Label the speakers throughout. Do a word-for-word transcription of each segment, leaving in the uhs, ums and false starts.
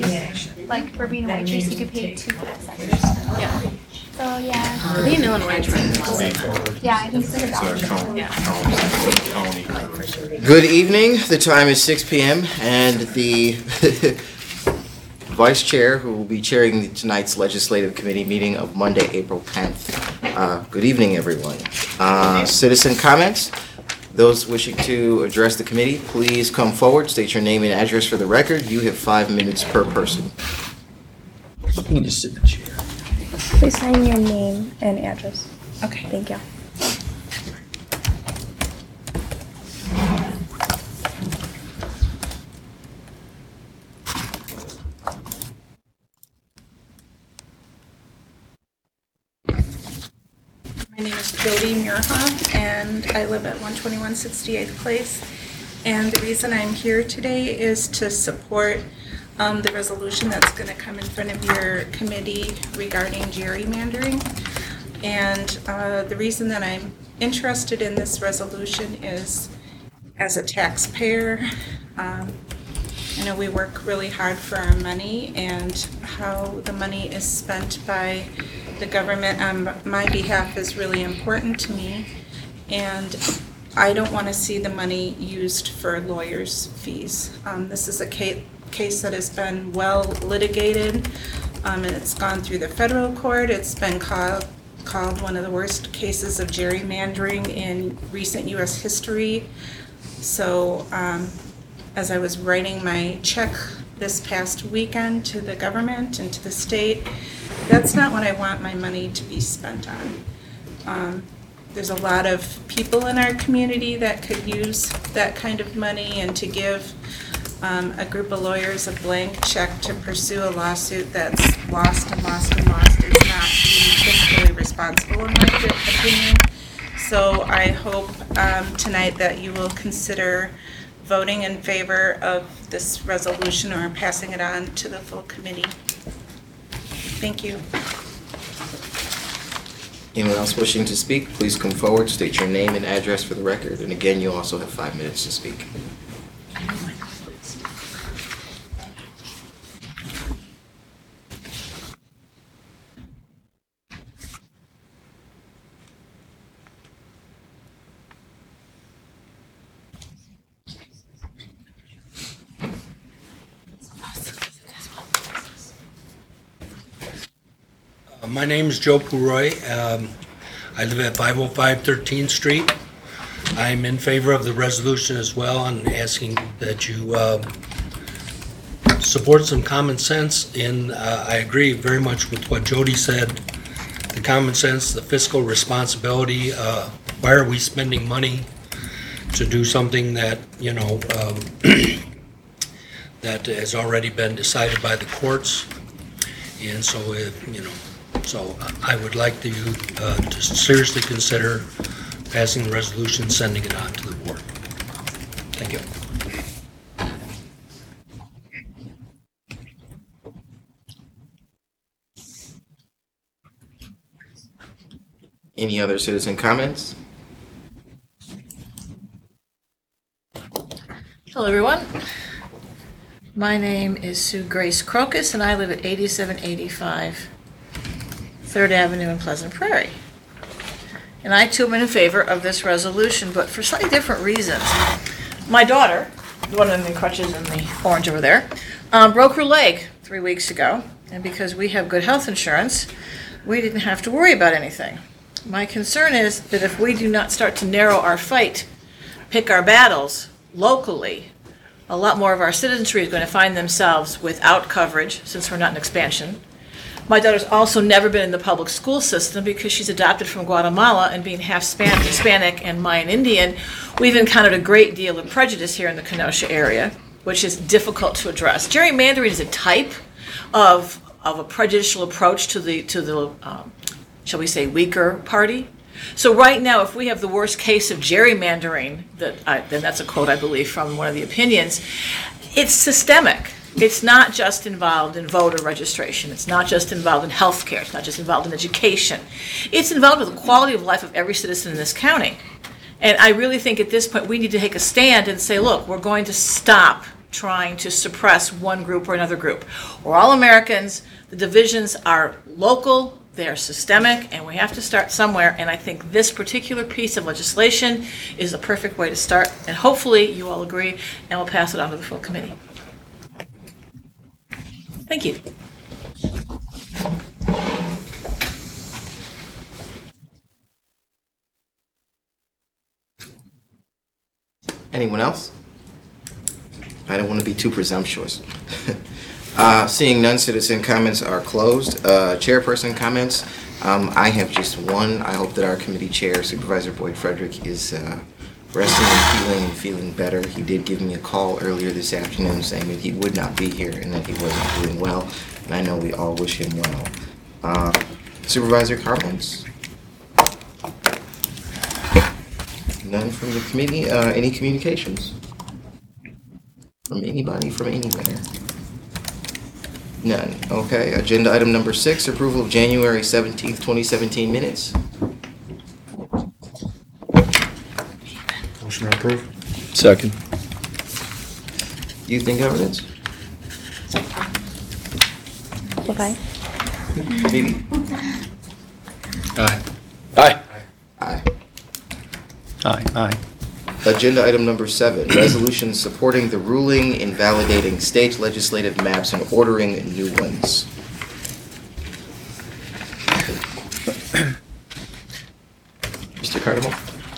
Speaker 1: Like for being a waitress, you get paid two five seconds.
Speaker 2: Yeah.
Speaker 1: So yeah.
Speaker 2: I think in Illinois, it's right.
Speaker 1: Yeah, I think so.
Speaker 3: Good evening. The time is six p.m. and the Vice Chair, who will be chairing tonight's Legislative Committee meeting of Monday, April tenth. Uh, good evening, everyone. Uh, citizen comments. Those wishing to address the committee, please come forward, state your name and address for the record. You have five minutes per person.
Speaker 4: You can just sit in the chair.
Speaker 5: Please sign your name and address.
Speaker 2: Okay.
Speaker 5: Thank you.
Speaker 2: My name is Jody Muirhoff, and I live at one twenty-one sixty-eighth Place. And the reason I'm here today is to support um, the resolution that's going to come in front of your committee regarding gerrymandering. And uh, the reason that I'm interested in this resolution is, as a taxpayer, um, I know we work really hard for our money, and how the money is spent by the government on my behalf is really important to me. And I don't want to see the money used for lawyers' fees. Um, this is a case, case that has been well litigated, um, and it's gone through the federal court. It's been called, called one of the worst cases of gerrymandering in recent U S history. So um, as I was writing my check this past weekend to the government and to the state, that's not what I want my money to be spent on. Um, there's a lot of people in our community that could use that kind of money, and to give um, a group of lawyers a blank check to pursue a lawsuit that's lost and lost and lost is not being fiscally responsible, in my opinion. So I hope um, tonight that you will consider voting in favor of this resolution or passing it on to the full committee. Thank you.
Speaker 3: Anyone else wishing to speak, please come forward, state your name and address for the record. And again, you also have five minutes to speak.
Speaker 4: My name is Joe Puroy. Um, I live at five oh five thirteenth Street. I'm in favor of the resolution as well, and asking that you uh, support some common sense. In uh, I agree very much with what Jody said. The common sense, the fiscal responsibility. Uh, why are we spending money to do something that, you know, um, that has already been decided by the courts? And so, if, you know. So I would like you uh, to seriously consider passing the resolution, sending it on to the board. Thank you.
Speaker 3: Any other citizen comments?
Speaker 6: Hello, everyone. My name is Sue Grace Crocus, and I live at eighty-seven eighty-five Third Avenue in Pleasant Prairie. And I too am in favor of this resolution, but for slightly different reasons. My daughter, the one in the crutches and the orange over there, um, broke her leg three weeks ago, and because we have good health insurance, we didn't have to worry about anything. My concern is that if we do not start to narrow our fight, pick our battles locally, a lot more of our citizenry is going to find themselves without coverage, since we're not in expansion. My daughter's also never been in the public school system because she's adopted from Guatemala, and being half Span- Hispanic and Mayan Indian, we've encountered a great deal of prejudice here in the Kenosha area, which is difficult to address. Gerrymandering is a type of of a prejudicial approach to the to the um, shall we say weaker party. So right now, if we have the worst case of gerrymandering, that I, then that's a quote I believe from one of the opinions, it's systemic. It's not just involved in voter registration. It's not just involved in health care. It's not just involved in education. It's involved with the quality of life of every citizen in this county. And I really think at this point we need to take a stand and say, look, we're going to stop trying to suppress one group or another group. We're all Americans. The divisions are local, they're systemic, and we have to start somewhere. And I think this particular piece of legislation is a perfect way to start. And hopefully you all agree, and we'll pass it on to the full committee. Thank you.
Speaker 3: Anyone else? I don't want to be too presumptuous. uh, seeing none, citizen comments are closed. Uh, chairperson comments. Um, I have just one. I hope that our committee chair, Supervisor Boyd Frederick, is uh, resting and healing and feeling better. He did give me a call earlier this afternoon saying that he would not be here and that he wasn't doing well. And I know we all wish him well. Uh, Supervisor comments? None from the committee. Uh, any communications? From anybody, from anywhere? None. Okay. Agenda item number six, approval of January seventeenth, twenty seventeen minutes.
Speaker 7: Motion to approve. Second.
Speaker 3: Youth and governance?
Speaker 5: Okay.
Speaker 3: Phoebe?
Speaker 7: Aye. Aye.
Speaker 3: Aye.
Speaker 7: Aye. Aye.
Speaker 3: Agenda item number seven, resolution supporting the ruling invalidating state legislative maps and ordering new ones. Mister Cardamone?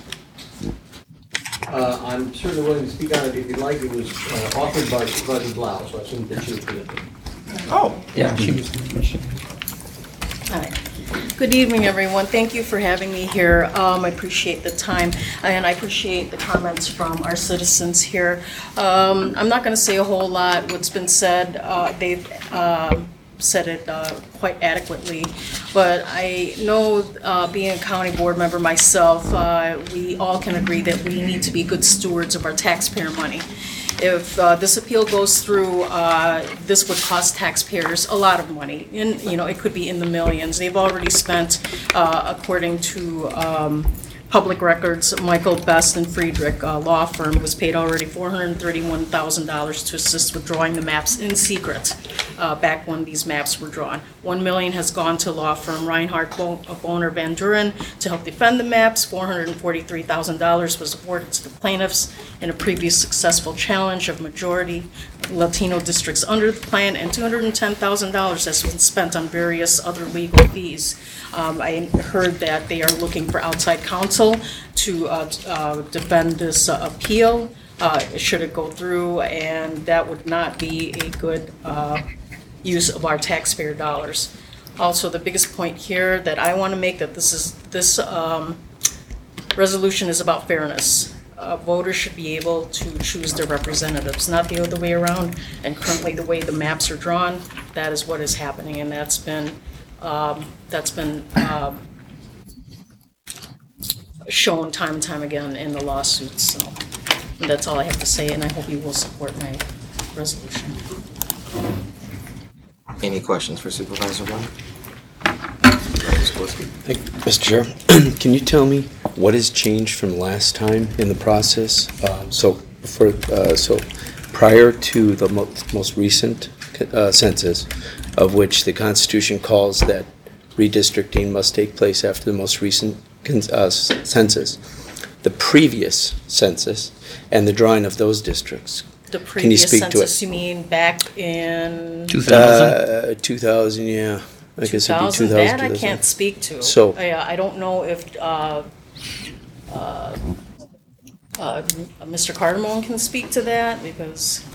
Speaker 8: Uh, I'm certainly willing to speak on it if you'd like. It was uh, offered by Supervisor Blau, so I assume that she was presenting.
Speaker 3: Oh.
Speaker 7: Yeah, she was.
Speaker 9: Hi. Good evening, everyone. Thank you for having me here. Um, I appreciate the time, and I appreciate the comments from our citizens here. Um, I'm not going to say a whole lot. What's been said, uh, they've um, said it uh, quite adequately. But I know, uh, being a county board member myself, uh, we all can agree that we need to be good stewards of our taxpayer money. If uh, this appeal goes through, uh, this would cost taxpayers a lot of money. And, you know, it could be in the millions. They've already spent, uh, according to um, public records, Michael Best and Friedrich uh, law firm was paid already four hundred thirty-one thousand dollars to assist with drawing the maps in secret uh, back when these maps were drawn. One million has gone to law firm Reinhardt Boner Van Duren to help defend the maps. four hundred forty-three thousand dollars was awarded to the plaintiffs in a previous successful challenge of majority Latino districts under the plan, and two hundred ten thousand dollars has been spent on various other legal fees. Um, I heard that they are looking for outside counsel to uh, uh, defend this uh, appeal, uh, should it go through, and that would not be a good uh, use of our taxpayer dollars. Also, the biggest point here that I want to make, that this is this um, resolution is about fairness. Uh, voters should be able to choose their representatives, not the other way around. And currently, the way the maps are drawn, that is what is happening, and that's been um, that's been um, shown time and time again in the lawsuits. So that's all I have to say, and I hope you will support my resolution.
Speaker 3: Any questions for Supervisor White?
Speaker 7: Thank you, Mister Chair. Can you tell me what has changed from last time in the process? Um, so, for uh, so prior to the mo- most recent uh, census, of which the Constitution calls that redistricting must take place after the most recent uh, census, the previous census and the drawing of those districts.
Speaker 9: The
Speaker 7: Can you
Speaker 9: previous
Speaker 7: speak to it?
Speaker 9: census, you mean back in
Speaker 7: two thousand? Uh, two thousand, yeah. I guess it'd be two thousand.
Speaker 9: That I can't speak to.
Speaker 7: So-
Speaker 9: I, I don't know if uh, uh, uh, Mister Cardamone can speak to that, because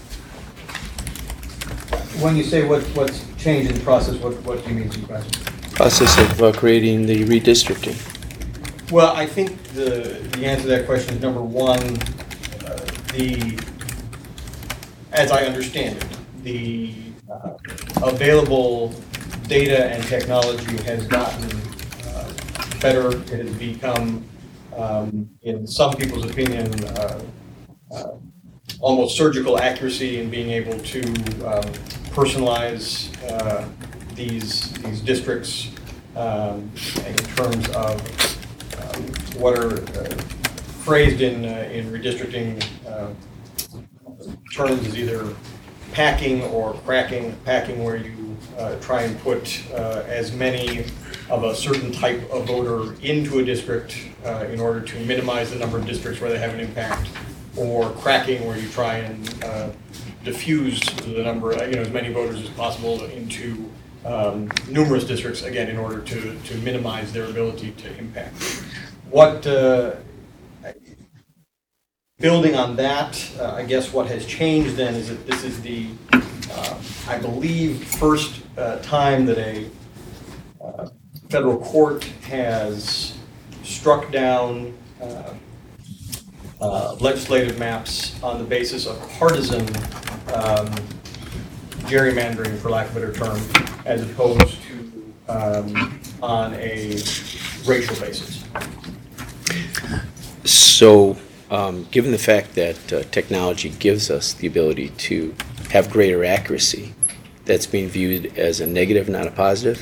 Speaker 8: When you say what, what's changed in the process, what, what do you mean, Supervisor?
Speaker 7: Process of uh, creating the redistricting.
Speaker 8: Well, I think the, the answer to that question is, number one, uh, the, as I understand it, the uh, available data and technology has gotten uh, better. It has become, um, in some people's opinion, uh, uh, almost surgical accuracy in being able to um, personalize uh, these these districts um, in terms of um, what are uh, phrased in uh, in redistricting uh, terms as either packing or cracking. Packing, where you uh, try and put uh, as many of a certain type of voter into a district uh, in order to minimize the number of districts where they have an impact, or cracking, where you try and uh, diffuse the number, you know, as many voters as possible into um, numerous districts, again, in order to, to minimize their ability to impact. What, uh, building on that, uh, I guess what has changed then is that this is the, uh, I believe, first uh, time that a uh, federal court has struck down uh, uh, legislative maps on the basis of partisan um, gerrymandering, for lack of a better term, as opposed to um, on a racial basis.
Speaker 7: So, um, given the fact that uh, technology gives us the ability to have greater accuracy, that's being viewed as a negative, not a positive?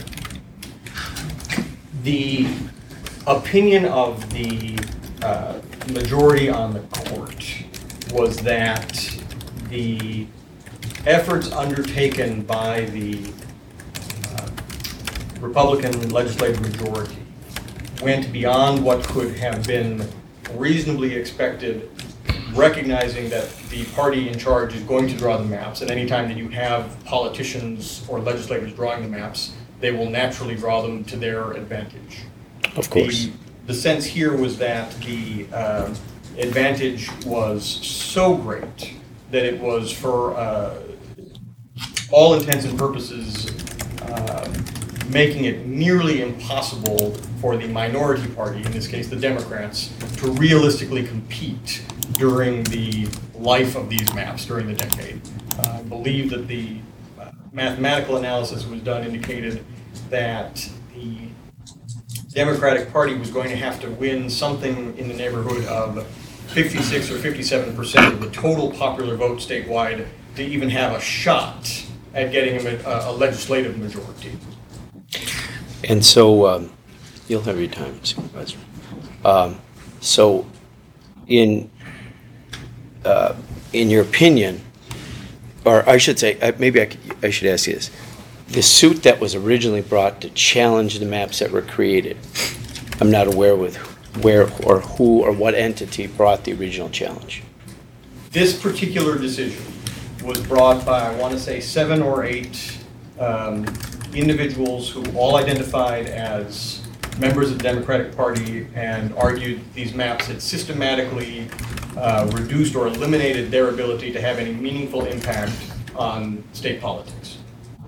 Speaker 8: The opinion of the uh, majority on the court was that the efforts undertaken by the uh, Republican legislative majority went beyond what could have been reasonably expected, recognizing that the party in charge is going to draw the maps, and anytime that you have politicians or legislators drawing the maps, they will naturally draw them to their advantage.
Speaker 7: Of course.
Speaker 8: The, the sense here was that the uh, advantage was so great that it was, for uh, all intents and purposes, uh, making it nearly impossible for the minority party, in this case the Democrats, to realistically compete during the life of these maps, during the decade. Uh, I believe that the uh, mathematical analysis that was done indicated that the Democratic Party was going to have to win something in the neighborhood of fifty-six or fifty-seven percent of the total popular vote statewide to even have a shot at getting a, a legislative majority.
Speaker 7: And so, um, you'll have your time, Supervisor. Um, so, in uh, in your opinion, or I should say, uh, maybe I, I should ask you this: the suit that was originally brought to challenge the maps that were created, I'm not aware with where or who or what entity brought the original challenge.
Speaker 8: This particular decision was brought by, I want to say, seven or eight um, individuals who all identified as members of the Democratic Party and argued these maps had systematically uh, reduced or eliminated their ability to have any meaningful impact on state politics.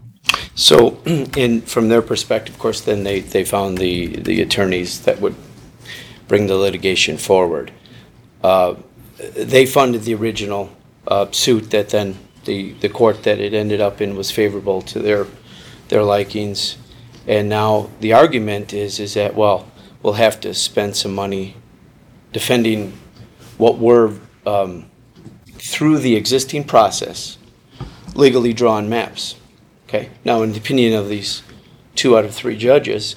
Speaker 7: So, in from their perspective, of course, then they, they found the, the attorneys that would bring the litigation forward. Uh, they funded the original uh, suit that then the, the court that it ended up in was favorable to their their likings. And now the argument is is that, well, we'll have to spend some money defending what were, um, through the existing process, legally drawn maps. Okay. Now, in the opinion of these two out of three judges,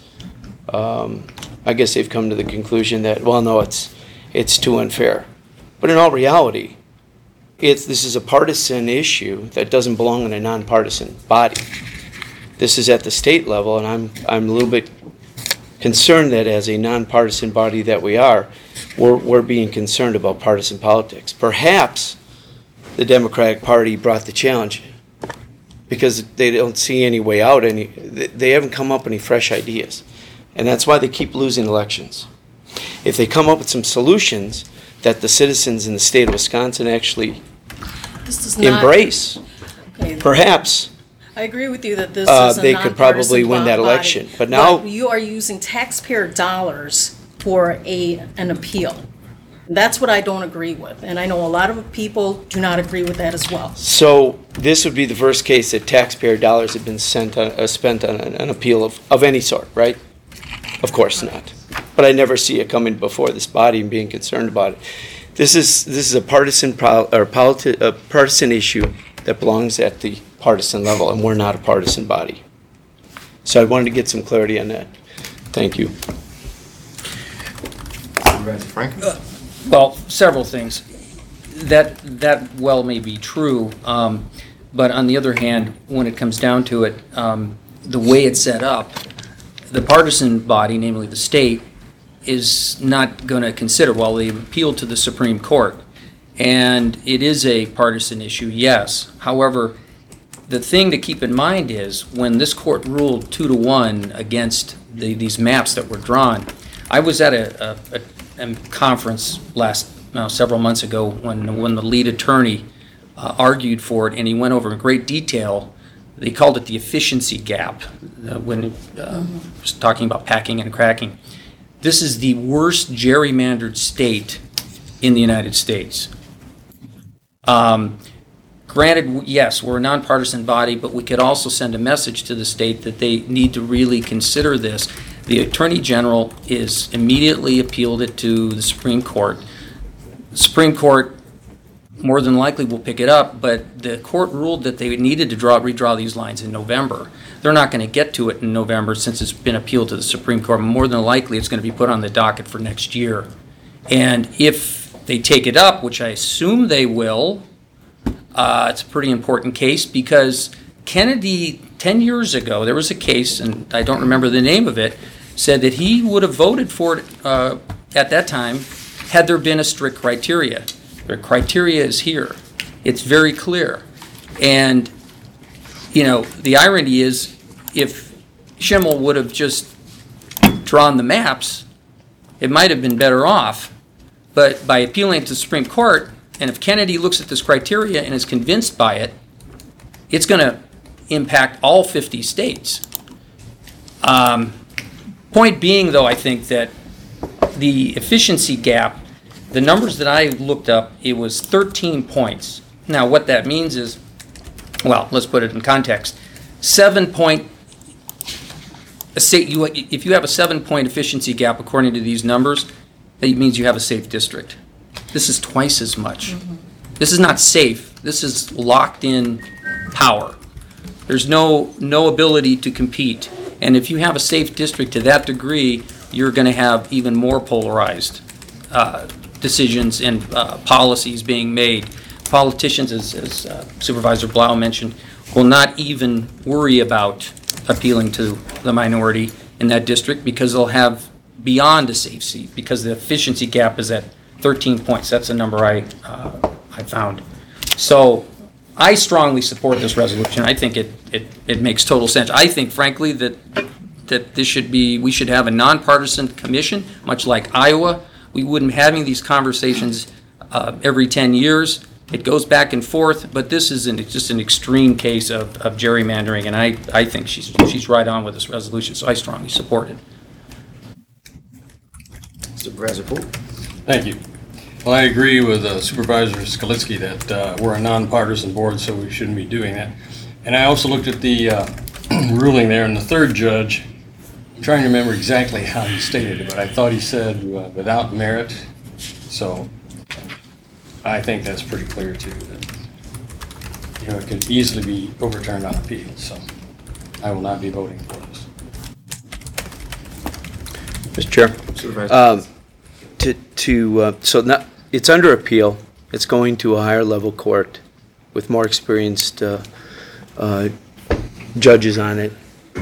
Speaker 7: um, I guess they've come to the conclusion that, well, no, it's it's too unfair. But in all reality, it's this is a partisan issue that doesn't belong in a nonpartisan body. This is at the state level, and I'm I'm a little bit concerned that as a nonpartisan body that we are, we're we're being concerned about partisan politics. Perhaps the Democratic Party brought the challenge because they don't see any way out. Any they haven't come up with any fresh ideas, and that's why they keep losing elections. If they come up with some solutions that the citizens in the state of Wisconsin actually
Speaker 9: This does not-
Speaker 7: embrace,
Speaker 9: Okay.
Speaker 7: perhaps
Speaker 9: I agree with you that this
Speaker 7: Uh,
Speaker 9: is a
Speaker 7: they could probably
Speaker 9: nonpartisan
Speaker 7: win that
Speaker 9: body,
Speaker 7: election, but now-
Speaker 9: you are using taxpayer dollars for a, an appeal. That's what I don't agree with, and I know a lot of people do not agree with that as well.
Speaker 7: So this would be the first case that taxpayer dollars have been sent on, uh, spent on an, an appeal of, of any sort, right? Of course not. But I never see it coming before this body and being concerned about it. This is this is a partisan pro, or politi, a partisan issue that belongs at the partisan level, and we're not a partisan body. So I wanted to get some clarity on that. Thank you.
Speaker 3: Frank?
Speaker 10: Well, several things. that, that well may be true, um, but on the other hand, when it comes down to it, um, the way it's set up, the partisan body, namely the state, is not going to consider, well, they've appealed to the Supreme Court, and it is a partisan issue, yes. However, the thing to keep in mind is when this court ruled two to one against the, these maps that were drawn, I was at a, a, a conference last uh, several months ago when when the lead attorney uh, argued for it, and he went over in great detail. They called it the efficiency gap uh, when it uh, mm-hmm. was talking about packing and cracking. This is the worst gerrymandered state in the United States. Um, Granted, yes, we're a nonpartisan body, but we could also send a message to the state that they need to really consider this. The Attorney General is immediately appealed it to the Supreme Court. The Supreme Court more than likely will pick it up, but the court ruled that they needed to draw, redraw these lines in November. They're not going to get to it in November since it's been appealed to the Supreme Court. More than likely, it's going to be put on the docket for next year. And if they take it up, which I assume they will, Uh, it's a pretty important case because Kennedy, ten years ago, there was a case, and I don't remember the name of it, said that he would have voted for it uh, at that time had there been a strict criteria. The criteria is here. It's very clear. And, you know, the irony is if Schimmel would have just drawn the maps, it might have been better off. But by appealing to the Supreme Court, and if Kennedy looks at this criteria and is convinced by it, it's going to impact all fifty states. Um, point being, though, I think that the efficiency gap, the numbers that I looked up, it was thirteen points. Now, what that means is, well, let's put it in context. Seven point, a state, you, if you have a seven-point efficiency gap according to these numbers, that means you have a safe district. This is twice as much. Mm-hmm. This is not safe. This is locked in power. There's no no ability to compete. And if you have a safe district to that degree, you're going to have even more polarized uh, decisions and uh, policies being made. Politicians, as, as uh, Supervisor Blau mentioned, will not even worry about appealing to the minority in that district because they'll have beyond a safe seat because the efficiency gap is at thirteen points. That's a number I uh, I found. So I strongly support this resolution. I think it, it, it makes total sense. I think, frankly, that that this should be, we should have a nonpartisan commission, much like Iowa. We wouldn't be having these conversations uh, every ten years. It goes back and forth, but this is an, just an extreme case of, of gerrymandering, and I, I think she's, she's right on with this resolution, so I strongly support it.
Speaker 3: Supervisor Poole.
Speaker 11: Thank you. Well, I agree with uh, Supervisor Skalitsky that uh, we're a nonpartisan board, so we shouldn't be doing that. And I also looked at the uh, ruling there, and the third judge, I'm trying to remember exactly how he stated it, but I thought he said uh, without merit. So I think that's pretty clear too. That, you know, it could easily be overturned on appeal. So I will not be voting for this.
Speaker 7: Mister Chair, um, to to uh, so not, it's under appeal. It's going to a higher level court with more experienced uh, uh, judges on it.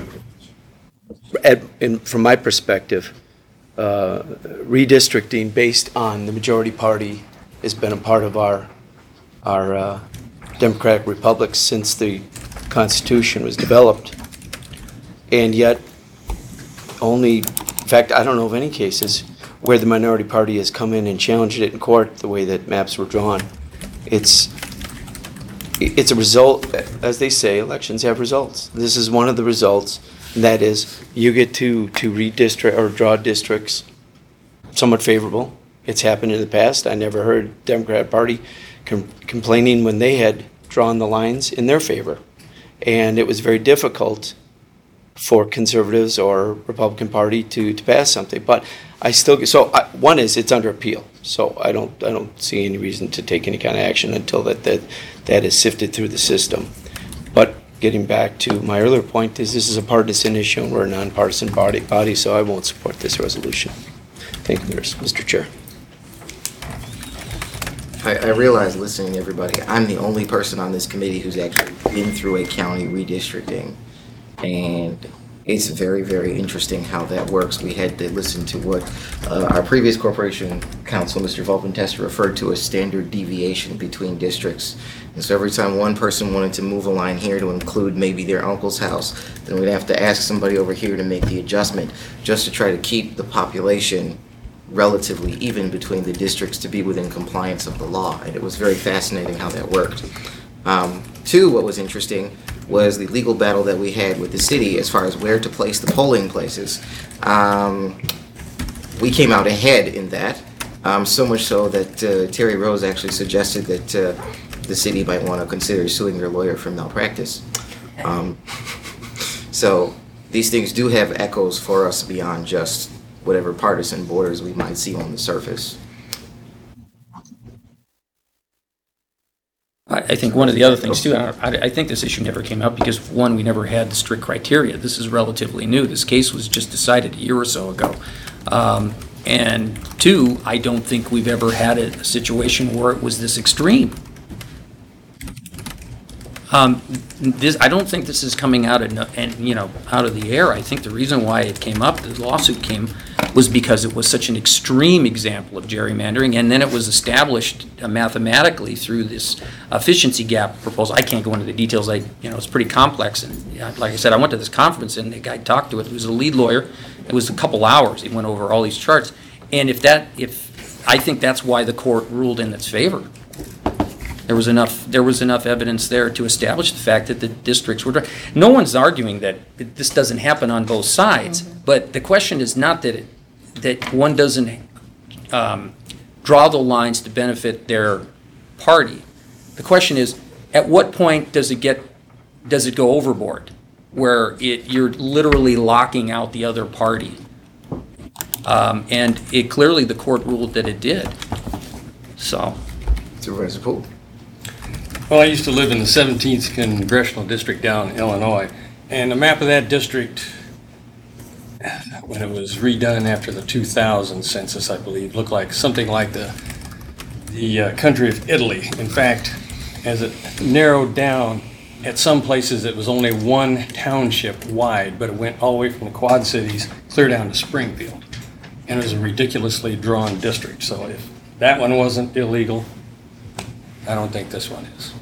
Speaker 7: At, and from my perspective, uh, redistricting based on the majority party has been a part of our our uh, democratic republic since the Constitution was developed, and yet only, in fact, I don't know of any cases where the minority party has come in and challenged it in court the way that maps were drawn. It's it's a result, as they say, elections have results. This is one of the results, and that is you get to to redistrict or draw districts somewhat favorable. It's happened in the past. I never heard Democrat Party com- complaining when they had drawn the lines in their favor, and it was very difficult for conservatives or Republican Party to, to pass something. But I still so I, one is it's under appeal, so I don't I don't see any reason to take any kind of action until that that that is sifted through the system. But getting back to my earlier point is this is a partisan issue and we're a nonpartisan body body, so I won't support this resolution. Thank you, Mister Chair.
Speaker 3: I, I realize, listening to everybody, I'm the only person on this committee who's actually been through a county redistricting. And it's very, very interesting how that works. We had to listen to what uh, our previous corporation counsel, Mister Volpentester, referred to as standard deviation between districts. And so every time one person wanted to move a line here to include maybe their uncle's house, then we'd have to ask somebody over here to make the adjustment just to try to keep the population relatively even between the districts to be within compliance of the law. And it was very fascinating how that worked. Um, two, what was interesting was the legal battle that we had with the city as far as where to place the polling places. Um, we came out ahead in that, um, so much so that uh, Terry Rose actually suggested that uh, the city might want to consider suing their lawyer for malpractice. Um, so these things do have echoes for us beyond just whatever partisan borders we might see on the surface.
Speaker 10: I, I think one of the other things too, I, I think this issue never came up because one, we never had the strict criteria. This is relatively new. This case was just decided a year or so ago. Um, and two, I don't think we've ever had a, a situation where it was this extreme. Um, this, I don't think this is coming out of, no- and, you know, out of the air. I think the reason why it came up, the lawsuit came, was because it was such an extreme example of gerrymandering, and then it was established uh, mathematically through this efficiency gap proposal. I can't go into the details. I, you know, it's pretty complex, and uh, like I said, I went to this conference, and the guy talked to it. He was a lead lawyer. It was a couple hours. He went over all these charts, and if that, if I think that's why the court ruled in its favor. There was enough. There was enough evidence there to establish the fact that the districts were. No one's arguing that this doesn't happen on both sides. Mm-hmm. But the question is not that it, that one doesn't um, draw the lines to benefit their party. The question is, at what point does it get? Does it go overboard, where it you're literally locking out the other party? Um, and it clearly the court ruled that it did. So,
Speaker 3: Supervisor Poole.
Speaker 11: Well, I used to live in the seventeenth Congressional District down in Illinois, and the map of that district, when it was redone after the two thousand census, I believe, looked like something like the the uh, country of Italy. In fact, as it narrowed down, at some places it was only one township wide, but it went all the way from the Quad Cities clear down to Springfield. And it was a ridiculously drawn district. So if that one wasn't illegal, I don't think this one is.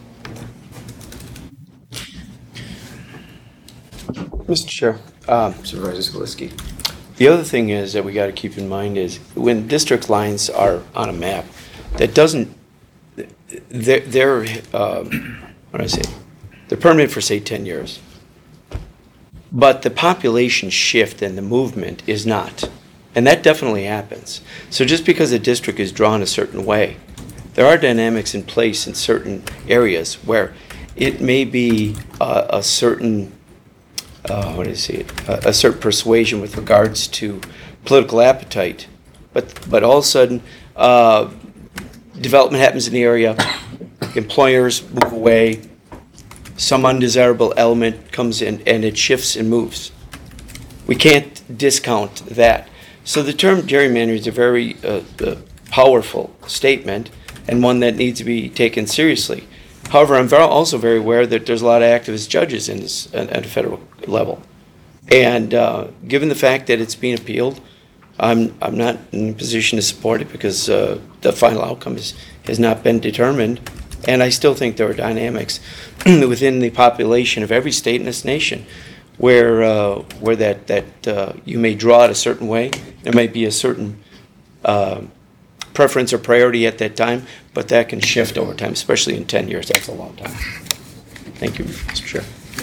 Speaker 7: Mister Chair, um,
Speaker 3: Supervisor Skaliski.
Speaker 7: the other thing is that we got to keep in mind is when district lines are on a map, that doesn't, they're, they're um, what do I say, they're permanent for say ten years. But the population shift and the movement is not. And that definitely happens. So just because a district is drawn a certain way, there are dynamics in place in certain areas where it may be uh, a certain, uh, what do you say, a, a certain persuasion with regards to political appetite, but but all of a sudden, uh, development happens in the area, employers move away, some undesirable element comes in, and it shifts and moves. We can't discount that. So the term gerrymandering is a very uh, uh, powerful statement, and one that needs to be taken seriously. However, I'm very, also very aware that there's a lot of activist judges in this at, at a federal level, and uh, given the fact that it's being appealed, I'm I'm not in a position to support it because uh, the final outcome is, has not been determined, and I still think there are dynamics within the population of every state in this nation where uh, where that that uh, you may draw it a certain way. There may be a certain uh, preference or priority at that time, but that can shift over time, especially in ten years. That's a long time. Thank you, Mister Chair.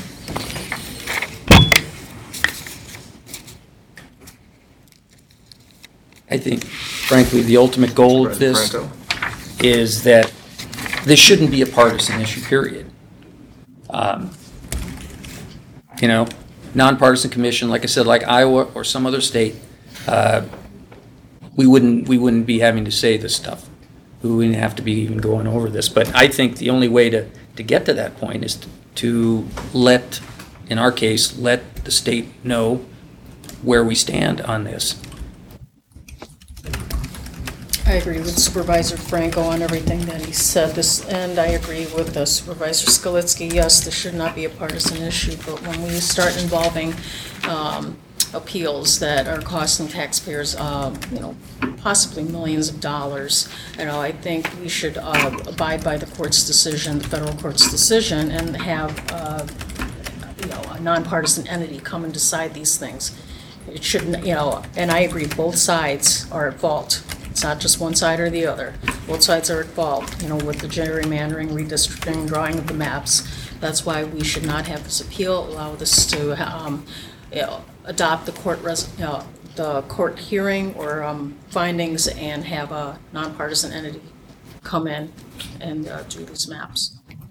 Speaker 10: I think, frankly, the ultimate goal of this
Speaker 3: Franco.
Speaker 10: is that this shouldn't be a partisan issue, period. Um, you know, nonpartisan commission, like I said, like Iowa or some other state, uh, we wouldn't we wouldn't be having to say this stuff. We wouldn't have to be even going over this. But I think the only way to, to get to that point is to, to let, in our case, let the state know where we stand on this.
Speaker 9: I agree with Supervisor Franco on everything that he said, this, and I agree with uh, Supervisor Skalitsky. Yes, this should not be a partisan issue, but when we start involving um, appeals that are costing taxpayers, um, you know, possibly millions of dollars, you know, I think we should uh, abide by the court's decision, the federal court's decision, and have, uh, you know, a nonpartisan entity come and decide these things. It shouldn't, you know, and I agree, both sides are at fault. It's not just one side or the other. Both sides are at fault, you know, with the gerrymandering, redistricting, drawing of the maps. That's why we should not have this appeal, allow this to, um, you know, adopt the court res, you know, the court hearing or um, findings and have a nonpartisan entity come in and uh, do these maps.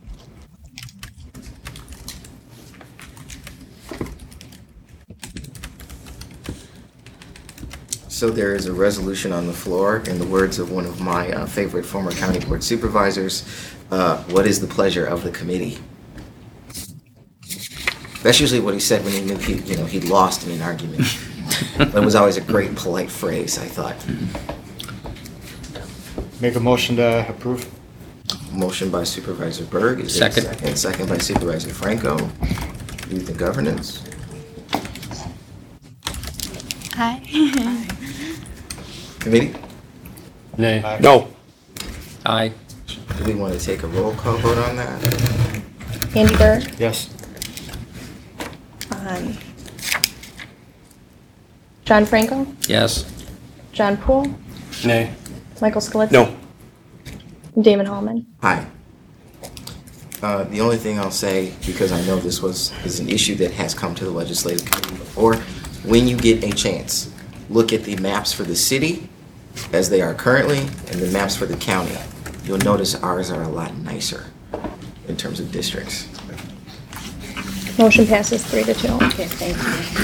Speaker 3: So there is a resolution on the floor, in the words of one of my uh, favorite former county board supervisors. Uh, what is the pleasure of the committee? That's usually what he said when he knew he, you know, he'd lost in an argument. But it was always a great, polite phrase, I thought.
Speaker 12: Make a motion to approve.
Speaker 3: Motion by Supervisor Berg. Is there a
Speaker 10: Second.
Speaker 3: second? Second by Supervisor Franco. Youth and Governance.
Speaker 1: Hi.
Speaker 3: Committee?
Speaker 11: Nay.
Speaker 7: No.
Speaker 10: Aye.
Speaker 3: Do we want to take a roll call vote on that?
Speaker 5: Andy Berg,
Speaker 12: Yes.
Speaker 5: um, John Franco,
Speaker 10: Yes.
Speaker 5: John Poole,
Speaker 11: Nay.
Speaker 5: Michael Scalise.
Speaker 7: No.
Speaker 5: Damon Hallman.
Speaker 3: Hi. Uh, the only thing I'll say, because I know this was is an issue that has come to the legislative committee before, when you get a chance, look at the maps for the city as they are currently and the maps for the county. You'll notice ours are a lot nicer in terms of districts.
Speaker 5: Motion passes three to two.
Speaker 9: Okay, thank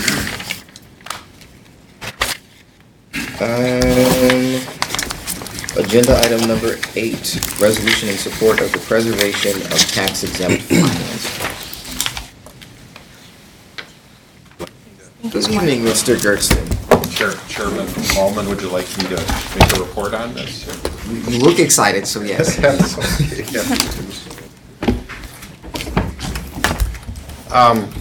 Speaker 9: you.
Speaker 3: Um, agenda item number eight, resolution in support of the preservation of tax exempt finance. Good evening, Mister Gertzen.
Speaker 13: Sure, Chairman Allman, would you like me to make a report on this?
Speaker 3: You look excited, so yes.
Speaker 13: Um,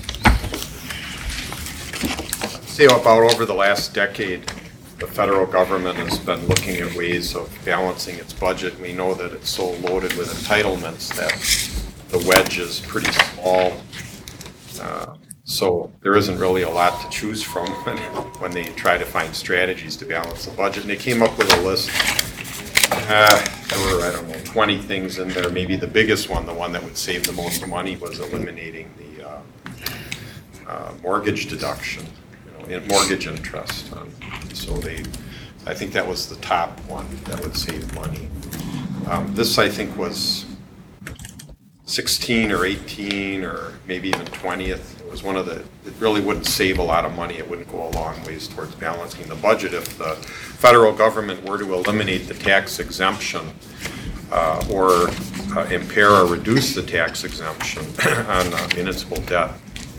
Speaker 13: see, about over the last decade, the federal government has been looking at ways of balancing its budget. We know that it's so loaded with entitlements that the wedge is pretty small. Uh, So there isn't really a lot to choose from when, when they try to find strategies to balance the budget. And they came up with a list. Uh, there were, I don't know, twenty things in there. Maybe the biggest one, the one that would save the most money, was eliminating the uh, uh, mortgage deduction, you know, in mortgage interest. Um, so they, I think that was the top one that would save money. Um, this, I think, was sixteen or eighteen or maybe even twentieth. It was one of the, it really wouldn't save a lot of money. It wouldn't go a long ways towards balancing the budget if the federal government were to eliminate the tax exemption uh, or uh, impair or reduce the tax exemption on uh, municipal debt.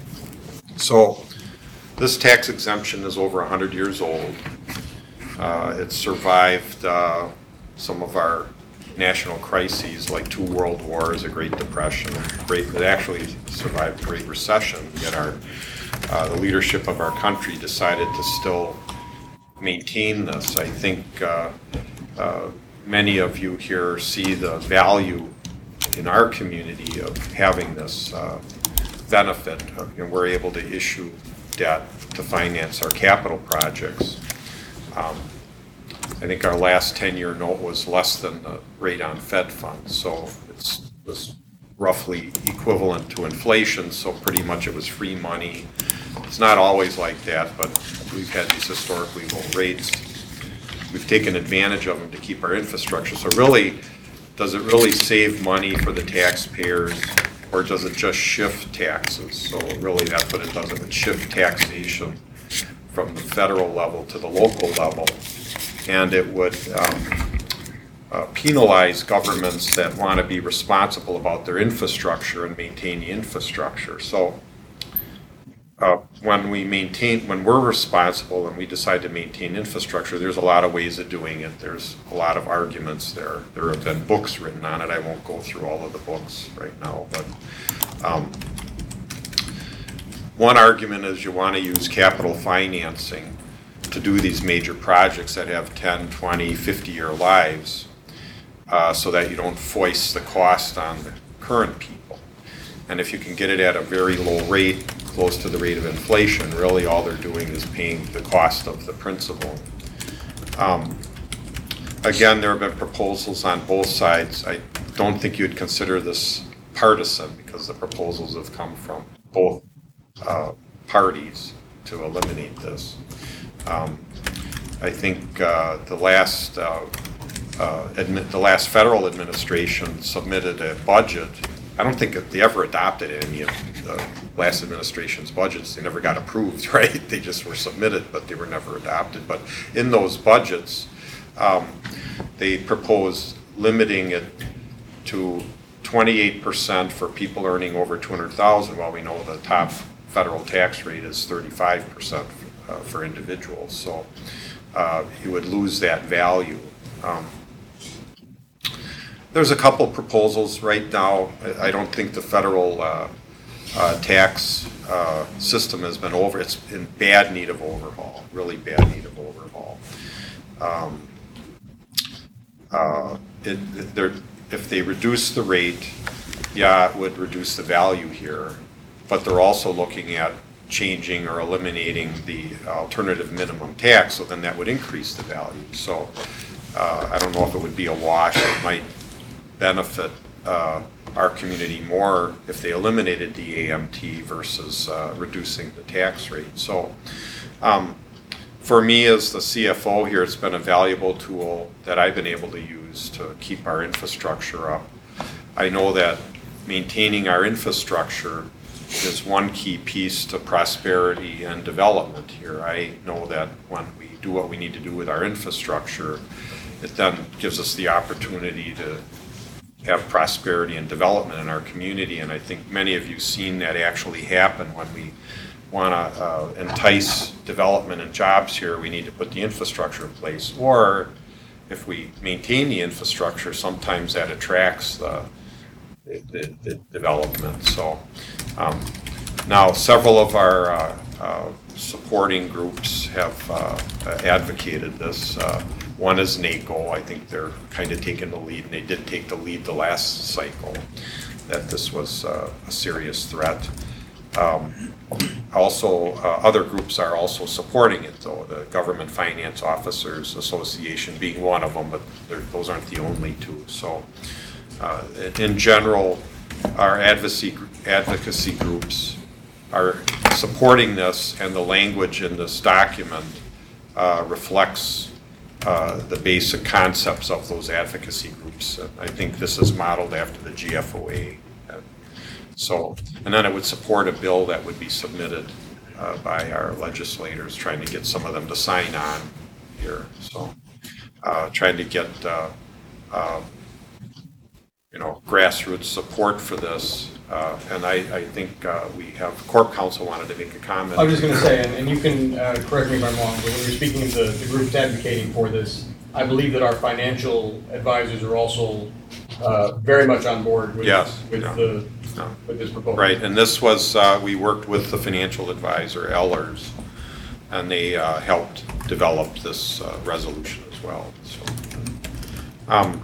Speaker 13: So this tax exemption is over one hundred years old. Uh, it survived uh, some of our national crises like two world wars, a Great Depression, great, it actually survived a Great Recession, yet our, uh, the leadership of our country decided to still maintain this. I think uh, uh, many of you here see the value in our community of having this uh, benefit, and we're able to issue debt to finance our capital projects. Um, I think our last ten-year note was less than the rate on Fed funds, so it's was roughly equivalent to inflation, so pretty much it was free money. It's not always like that, but we've had these historically low rates. We've taken advantage of them to keep our infrastructure. So really, does it really save money for the taxpayers, or does it just shift taxes? So really, that's what it does. It would shift taxation from the federal level to the local level. And it would um, uh, penalize governments that want to be responsible about their infrastructure and maintain the infrastructure. So uh, when we maintain, when we're responsible and we decide to maintain infrastructure, there's a lot of ways of doing it. There's a lot of arguments there. There have been books written on it. I won't go through all of the books right now, but um, one argument is you want to use capital financing to do these major projects that have ten, twenty, fifty year lives, uh, so that you don't foist the cost on the current people. And if you can get it at a very low rate, close to the rate of inflation, really all they're doing is paying the cost of the principal. Um, again, there have been proposals on both sides. I don't think you'd consider this partisan because the proposals have come from both uh, parties to eliminate this. Um, I think uh, the last uh, uh, admi- the last federal administration submitted a budget. I don't think they ever adopted any of the last administration's budgets. They never got approved, right? They just were submitted, but they were never adopted. But in those budgets, um, they proposed limiting it to twenty-eight percent for people earning over two hundred thousand dollars, while we know the top federal tax rate is thirty-five percent uh, for individuals. So uh, you would lose that value. Um, There's a couple proposals right now. I I don't think the federal uh, uh, tax uh, system has been over. It's in bad need of overhaul, really bad need of overhaul. Um, uh, it, it, if they reduce the rate, yeah, it would reduce the value here. But they're also looking at changing or eliminating the alternative minimum tax, so then that would increase the value. So uh, I don't know if it would be a wash. It might benefit uh, our community more if they eliminated the A M T versus uh, reducing the tax rate. So um, for me as the C F O here, it's been a valuable tool that I've been able to use to keep our infrastructure up. I know that maintaining our infrastructure is one key piece to prosperity and development here. I know that when we do what we need to do with our infrastructure, it then gives us the opportunity to have prosperity and development in our community, and I think many of you have seen that actually happen. When we want to uh, entice development and jobs here, we need to put the infrastructure in place, or if we maintain the infrastructure, sometimes that attracts the, the, the development. So um, now several of our uh, uh, supporting groups have uh, advocated this. Uh, One is NACO. I think they're kind of taking the lead, and they did take the lead the last cycle, that this was uh, a serious threat. Um, also, uh, other groups are also supporting it, though, the Government Finance Officers Association being one of them, but those aren't the only two. So uh, in general, our advocacy, advocacy groups are supporting this, and the language in this document uh, reflects Uh, the basic concepts of those advocacy groups. Uh, I think this is modeled after the G F O A. Uh, so, and then it would support a bill that would be submitted uh, by our legislators, trying to get some of them to sign on here. So, uh, trying to get uh, uh, you know, grassroots support for this. Uh, and I, I think uh, we have, Corp Counsel wanted to make a comment.
Speaker 8: I was just going to say, and, and you can uh, correct me if I'm wrong, but when you're speaking of the, the groups advocating for this, I believe that our financial advisors are also uh, very much on board with,
Speaker 13: yes,
Speaker 8: with,
Speaker 13: yeah.
Speaker 8: the,
Speaker 13: no.
Speaker 8: with this proposal.
Speaker 13: Right, and this was, uh, we worked with the financial advisor, Ellers, and they uh, helped develop this uh, resolution as well. So, um,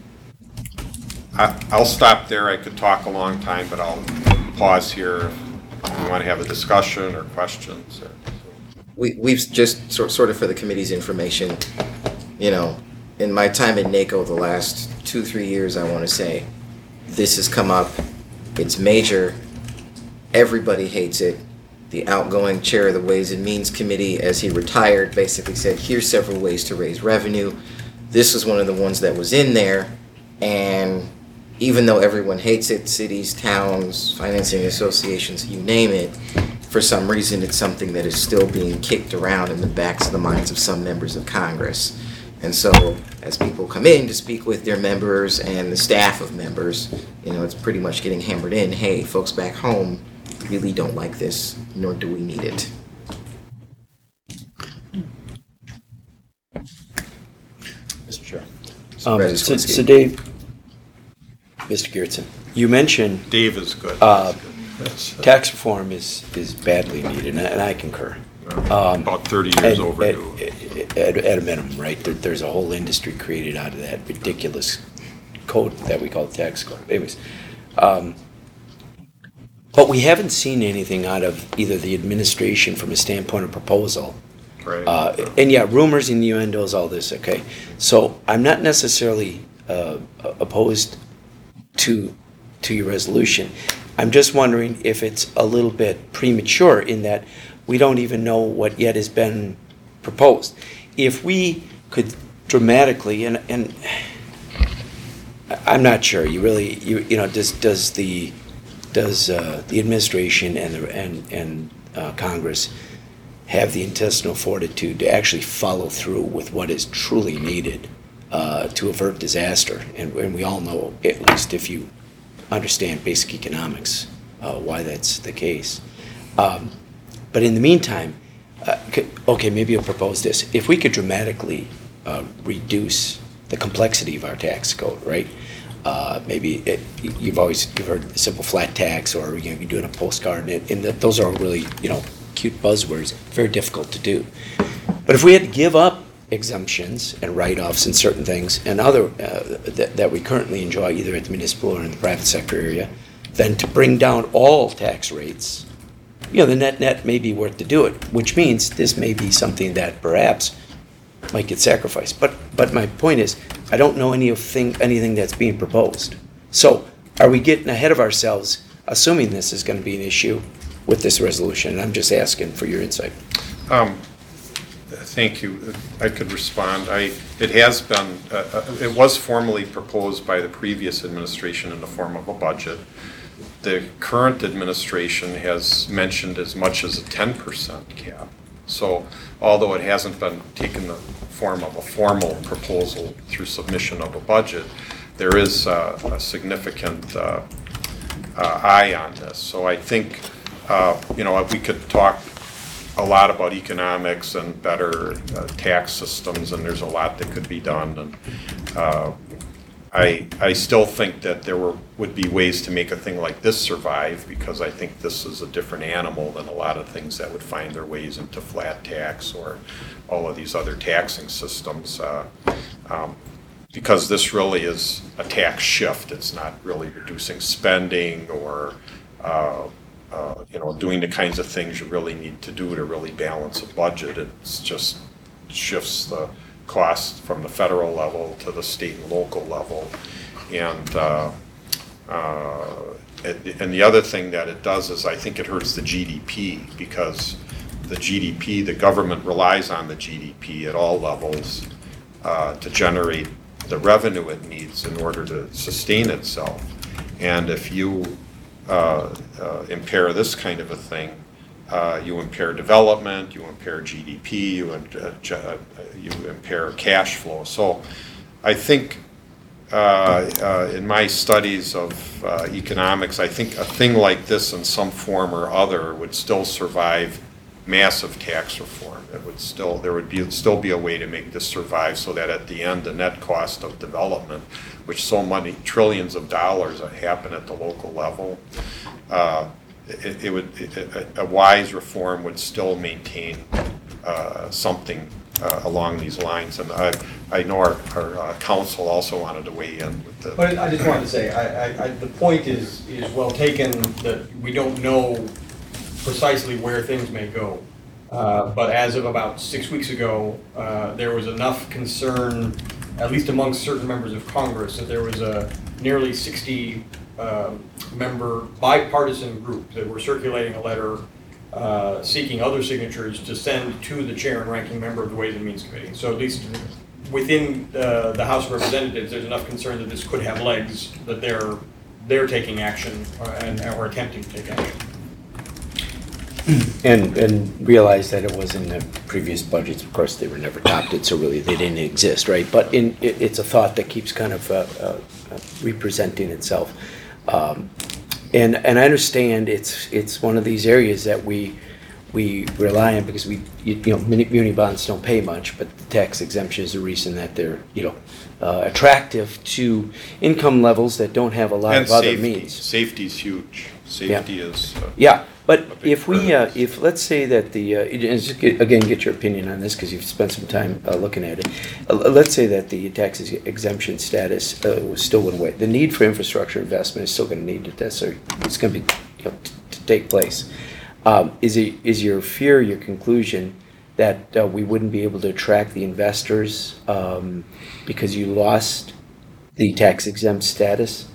Speaker 13: I, I'll stop there. I could talk a long time, but I'll pause here if you want to have a discussion or questions. Or,
Speaker 3: We, we've just, sort sort of for the committee's information, you know, in my time at NACO the last two, three years, I want to say, this has come up. It's major. Everybody hates it. The outgoing chair of the Ways and Means Committee, as he retired, basically said, here's several ways to raise revenue. This was one of the ones that was in there, and even though everyone hates it, cities, towns, financing associations, you name it, for some reason it's something that is still being kicked around in the backs of the minds of some members of Congress. And so as people come in to speak with their members and the staff of members, you know, it's pretty much getting hammered in, hey, folks back home really don't like this. nor do we need it.
Speaker 7: Mister Chair.
Speaker 3: Supervisor
Speaker 7: Um, so,
Speaker 3: Swinsky.
Speaker 7: so Dave, Mister Geertsen, you mentioned
Speaker 13: Dave is good.
Speaker 7: Uh,
Speaker 13: That's good.
Speaker 7: tax reform is, is badly needed, and I, and I concur. Um,
Speaker 13: About thirty years
Speaker 7: at-
Speaker 13: overdue.
Speaker 7: At, at, at a minimum, right? There, there's a whole industry created out of that ridiculous code that we call tax code. Anyways, um, but we haven't seen anything out of either the administration from a standpoint of proposal.
Speaker 13: Right.
Speaker 7: Uh, and yeah, rumors, innuendos, all this, okay. So I'm not necessarily uh, opposed to, to your resolution. I'm just wondering if it's a little bit premature in that we don't even know what yet has been proposed. If we could dramatically, and, and I'm not sure, you really, you, you know, does, does the, does uh, the administration and, the, and, and uh, Congress have the intestinal fortitude to actually follow through with what is truly needed uh, to avert disaster? And, and we all know, at least if you understand basic economics, uh, why that's the case. Um, but in the meantime, uh, c- okay, maybe I'll propose this. If we could dramatically uh, reduce the complexity of our tax code, right? Uh, maybe it, you've always you've heard the simple flat tax, or you know, you're doing a postcard, and, it, and that, those are really, you know, cute buzzwords, very difficult to do. But if we had to give up exemptions and write-offs and certain things and other uh, that, that we currently enjoy either at the municipal or in the private sector area, then to bring down all tax rates, you know, the net net may be worth to do it, which means this may be something that perhaps might get sacrificed. But but my point is, I don't know any of thing, anything that's being proposed. So are we getting ahead of ourselves, assuming this is going to be an issue with this resolution? And I'm just asking for your insight.
Speaker 13: Um, Thank you. I could respond. I, it has been, uh, uh, it was formally proposed by the previous administration in the form of a budget. The current administration has mentioned as much as a ten percent cap. So although it hasn't been taken the form of a formal proposal through submission of a budget, there is uh, a significant uh, uh, eye on this. So I think, uh, you know, we could talk a lot about economics and better uh, tax systems, and there's a lot that could be done. And uh, I I still think that there were would be ways to make a thing like this survive, because I think this is a different animal than a lot of things that would find their ways into flat tax or all of these other taxing systems. Uh, um, because this really is a tax shift. It's not really reducing spending or uh, Uh, you know, doing the kinds of things you really need to do to really balance a budget. It's just shifts the cost from the federal level to the state and local level. And uh, uh, and, and the other thing that it does is I think it hurts the G D P, because the G D P, the government relies on the G D P at all levels uh, to generate the revenue it needs in order to sustain itself. And if you Uh, uh, impair this kind of a thing, uh, you impair development, you impair G D P, you, uh, uh, you impair cash flow. So I think uh, uh, in my studies of uh, economics, I think a thing like this in some form or other would still survive massive tax reform. It would still, there would be still be a way to make this survive, so that at the end, the net cost of development, which so many trillions of dollars happen at the local level, uh, it, it would it, a wise reform would still maintain uh, something uh, along these lines. And I I know our, our uh, council also wanted to weigh in with the.
Speaker 8: But I just wanted to say, I, I, I, the point is is well taken, that we don't know precisely where things may go. Uh, but as of about six weeks ago, uh, there was enough concern, at least amongst certain members of Congress, that there was a nearly sixty uh, member bipartisan group that were circulating a letter uh, seeking other signatures to send to the chair and ranking member of the Ways and Means Committee. So at least within uh, the House of Representatives, there's enough concern that this could have legs, that they're they're taking action uh, and or attempting to take action.
Speaker 7: And and realize that it was in the previous budgets. Of course, they were never adopted, so really they didn't exist, right? But in it, it's a thought that keeps kind of uh, uh, representing itself. Um, and and I understand it's it's one of these areas that we we rely on, because we, you you know, muni muni bonds don't pay much, but the tax exemption is the reason that they're, you know, uh, attractive to income levels that don't have a lot
Speaker 13: And
Speaker 7: of other
Speaker 13: safety.
Speaker 7: means.
Speaker 13: Safety's huge. Safety is. uh,
Speaker 7: Yeah, but
Speaker 13: a big
Speaker 7: if we,
Speaker 13: part
Speaker 7: uh,
Speaker 13: of this.
Speaker 7: if, let's say that the, uh, and just get- again, get your opinion on this, because you've spent some time uh, looking at it. Uh, Let's say that the tax exemption status uh, was still went away. The need for infrastructure investment is still going to need to, that's, a- it's going to be, you know, t- to take place. Um, Is it, is your fear, your conclusion, that uh, we wouldn't be able to attract the investors um, because you lost the tax exempt status?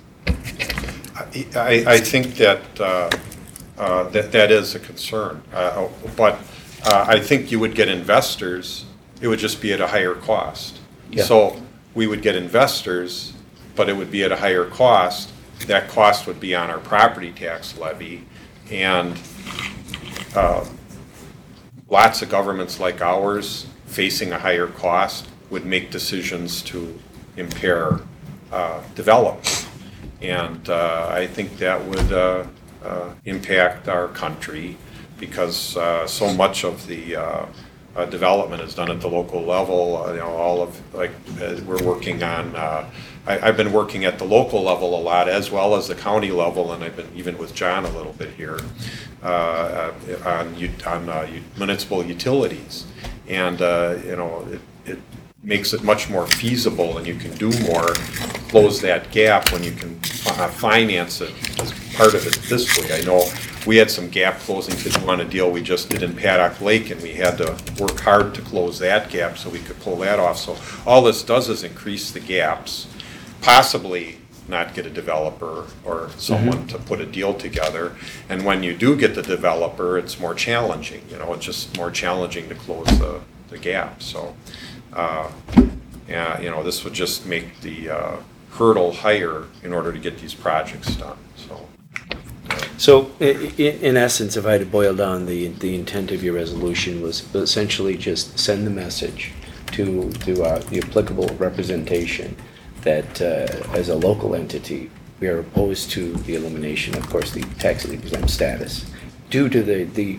Speaker 13: I, I think that, uh, uh, that, that is a concern. Uh, But uh, I think you would get investors, it would just be at a higher cost.
Speaker 7: Yeah.
Speaker 13: So we would get investors, but it would be at a higher cost. That cost would be on our property tax levy. And uh, lots of governments like ours, facing a higher cost, would make decisions to impair uh, development. And uh, I think that would uh, uh, impact our country, because uh, so much of the uh, uh, development is done at the local level. Uh, you know, all of, like, uh, we're working on, uh, I, I've been working at the local level a lot, as well as the county level, and I've been even with John a little bit here, uh, uh, on, ut- on uh, u- municipal utilities. And, uh, you know, it, it makes it much more feasible, and you can do more, close that gap when you can uh, finance it as part of it this way. I know we had some gap closing to do on a deal we just did in Paddock Lake, and we had to work hard to close that gap so we could pull that off. So all this does is increase the gaps, possibly not get a developer or someone to put a deal together. And when you do get the developer, it's more challenging, you know, it's just more challenging to close the, the gap. So, uh, yeah, you know, this would just make the uh, hurdle higher in order to get these projects done, so.
Speaker 7: So, i- i- in essence, if I had to boil down, the, the intent of your resolution was essentially just send the message to, to uh, the applicable representation that uh, as a local entity, we are opposed to the elimination, of course, the tax exempt status, due to the, the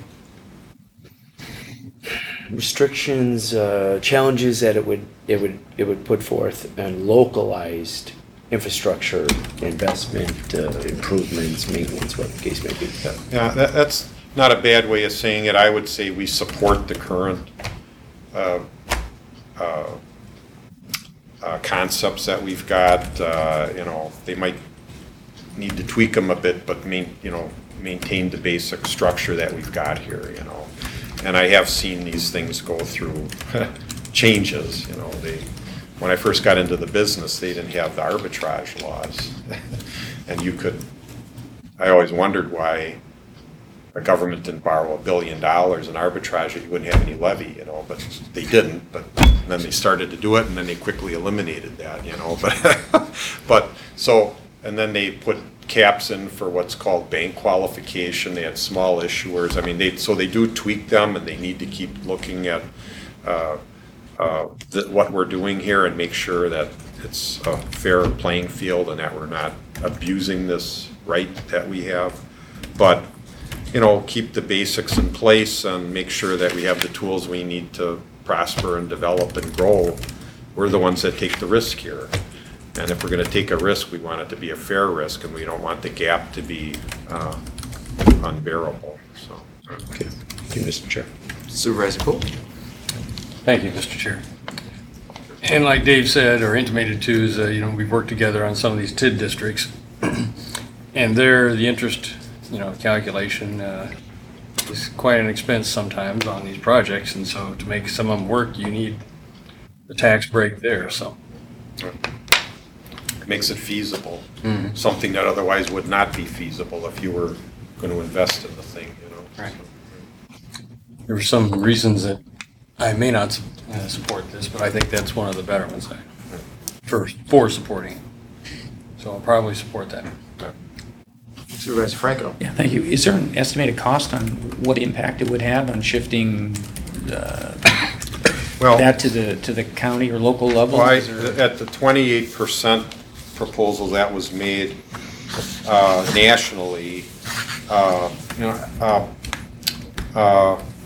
Speaker 7: restrictions, uh, challenges that it would, it would, it would put forth, and localized infrastructure, investment, uh, improvements, maintenance, what the case may be.
Speaker 13: Yeah, that, that's not a bad way of saying it. I would say we support the current uh, uh, uh, concepts that we've got. Uh, you know, they might need to tweak them a bit, but main, you know, maintain the basic structure that we've got here. You know, and I have seen these things go through changes. You know, they. When I first got into the business, they didn't have the arbitrage laws. And you could, I always wondered why a government didn't borrow a billion dollars in arbitrage that you wouldn't have any levy, you know, but they didn't. But then they started to do it, and then they quickly eliminated that, you know. But, but so, and then they put caps in for what's called bank qualification. They had small issuers. I mean, they, so they do tweak them, and they need to keep looking at uh, Uh, th- what we're doing here and make sure that it's a fair playing field and that we're not abusing this right that we have. But, you know, keep the basics in place and make sure that we have the tools we need to prosper and develop and grow. We're the ones that take the risk here. And if we're going to take a risk, we want it to be a fair risk, and we don't want the gap to be uh, unbearable. So.
Speaker 7: Okay, thank you, Mister Chair.
Speaker 3: Supervisor Poole?
Speaker 11: Thank you, Mister Chair. And like Dave said, or intimated too, is, uh, you know, we've worked together on some of these T I D districts. And there, the interest, you know, calculation uh, is quite an expense sometimes on these projects. And so to make some of them work, you need the tax break there, so.
Speaker 13: It makes it feasible,
Speaker 11: Mhm.
Speaker 13: something that otherwise would not be feasible if you were going to invest in the thing, you know.
Speaker 11: Right. There were some reasons that I may not uh, support this, but I think that's one of the better ones I, for, for supporting. So I'll probably support that.
Speaker 3: Supervisor Franco?
Speaker 10: Yeah, thank you. Is there an estimated cost on what impact it would have on shifting uh,
Speaker 13: Well,
Speaker 10: that to the, to the county or local level?
Speaker 13: Well, I-
Speaker 10: Is there-
Speaker 13: at the twenty-eight percent proposal that was made uh, nationally, uh, you know, uh, uh,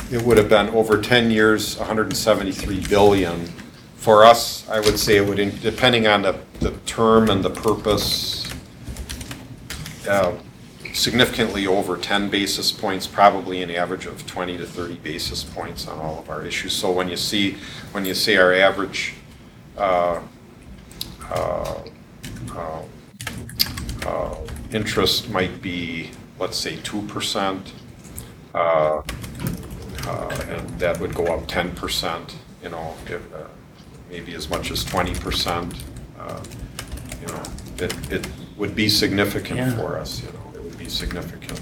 Speaker 13: it would have been over ten years, one hundred seventy-three billion. For us, I would say it would, in- depending on the, the term and the purpose, uh, significantly over ten basis points, probably an average of twenty to thirty basis points on all of our issues. So when you see, when you say our average uh, uh, uh, uh, interest might be, let's say, two percent, uh, uh, and that would go up ten percent, you know, if, uh, maybe as much as twenty percent, uh, you know, it, it would be significant
Speaker 10: Yeah.
Speaker 13: for us, you know. Be significant.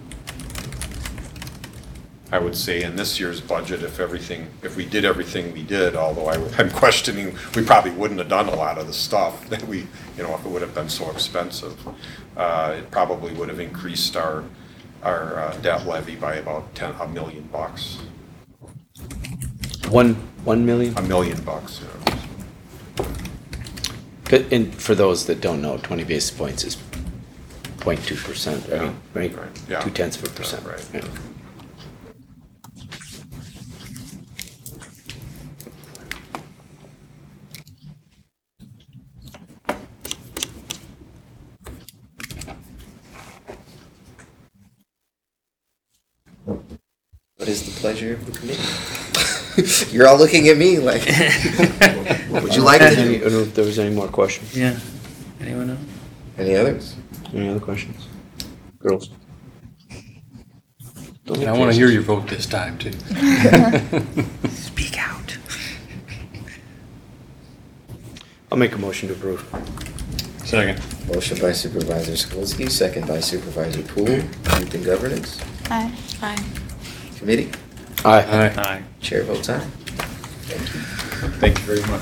Speaker 13: I would say in this year's budget, if everything, if we did everything we did, although I, I'm questioning, we probably wouldn't have done a lot of the stuff that we, you know, if it would have been so expensive. Uh, it probably would have increased our, our uh, debt levy by about ten, a million bucks.
Speaker 7: One, one million?
Speaker 13: A million bucks, yeah.
Speaker 7: Good, and for those that don't know, twenty basis points is zero point two percent, I mean, right?
Speaker 13: Right, yeah.
Speaker 7: Two tenths of a percent.
Speaker 13: Right.
Speaker 7: Yeah.
Speaker 3: What is the pleasure of the committee? You're all looking at me like, would you like
Speaker 7: I
Speaker 3: to
Speaker 7: don't
Speaker 3: do?
Speaker 7: know if there was any more questions.
Speaker 10: Yeah. Anyone else?
Speaker 3: Any others?
Speaker 7: Any other questions? Girls? Don't
Speaker 11: And I
Speaker 7: make
Speaker 11: want to hear
Speaker 7: faces.
Speaker 11: your vote this time, too.
Speaker 10: Speak out.
Speaker 7: I'll make a motion to approve.
Speaker 11: Second.
Speaker 3: Motion by Supervisor Skalinsky, second by Supervisor Poole. Youth and Governance
Speaker 1: Aye.
Speaker 2: Aye.
Speaker 3: Committee.
Speaker 7: Aye.
Speaker 10: Aye.
Speaker 3: Chair votes aye.
Speaker 13: Thank you very much.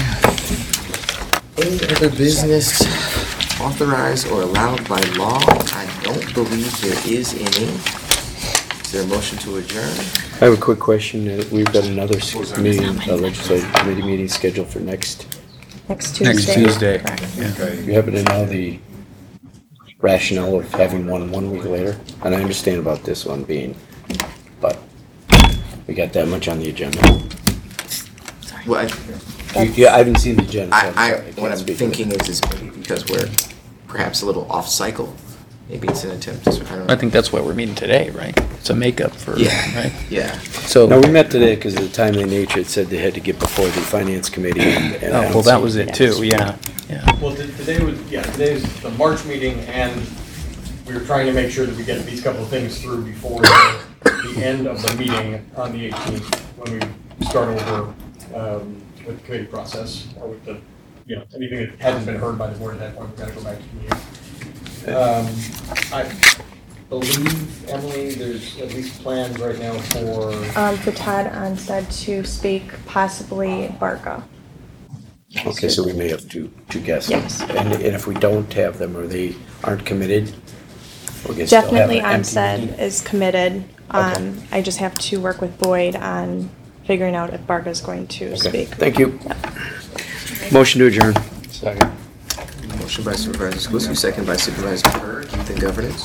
Speaker 3: Any other business authorized or allowed by law? I don't believe there is any. Is there a motion to adjourn?
Speaker 7: I have a quick question. Uh, We've got another s- meeting, a legislative committee meeting scheduled for next,
Speaker 5: Next Tuesday.
Speaker 12: Next Tuesday.
Speaker 5: Correct.
Speaker 7: you happen to know the rationale of having one one week later? And I understand about this one being, but we got that much on the agenda.
Speaker 3: Well, I-
Speaker 7: You- Yeah, I haven't seen the agenda. so I'm
Speaker 3: I, I,
Speaker 7: sorry,
Speaker 3: what
Speaker 7: can't
Speaker 3: I'm
Speaker 7: speak to it.
Speaker 3: thinking is, is maybe because we're perhaps a little off cycle. Maybe it's an attempt to, I don't know.
Speaker 12: I think that's why we're meeting today, right? It's a makeup for,
Speaker 3: Yeah.
Speaker 12: right?
Speaker 3: Yeah.
Speaker 12: So,
Speaker 7: No, we met today because of the timely nature. It said they had to get before the finance committee. and- and I
Speaker 12: oh,
Speaker 7: don't
Speaker 12: well, that
Speaker 7: see-
Speaker 12: was it too, yeah, yeah.
Speaker 8: Well, t- today was, yeah, today's the March meeting, and we were trying to make sure that we get these couple of things through before the, the end of the meeting on the eighteenth, when we start over um, with the committee process, or with the, you know, anything that hasn't been heard by the board at that point, we've got to go back to committee. Um, I believe, Emily, there's at least plans right now for,
Speaker 5: Um, for Todd Onstead to speak, possibly Barca.
Speaker 7: Okay, so we may have two, two guests.
Speaker 5: Yes.
Speaker 7: And, and if we don't have them or they aren't committed, we'll get still have
Speaker 5: Definitely
Speaker 7: an empty
Speaker 5: Onstead
Speaker 7: meeting?
Speaker 5: is committed.
Speaker 7: Okay.
Speaker 5: Um, I just have to work with Boyd on figuring out if Barca's going to
Speaker 7: Okay,
Speaker 5: speak.
Speaker 7: thank you. Motion to adjourn.
Speaker 12: Second.
Speaker 3: Motion by Supervisor Skalinsky, second by Supervisor Kerr. Youth and Governance.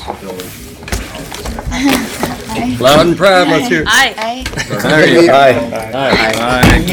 Speaker 11: Loud and proud, let's hear.
Speaker 1: Aye.
Speaker 11: There you go.
Speaker 7: Aye.
Speaker 3: Aye.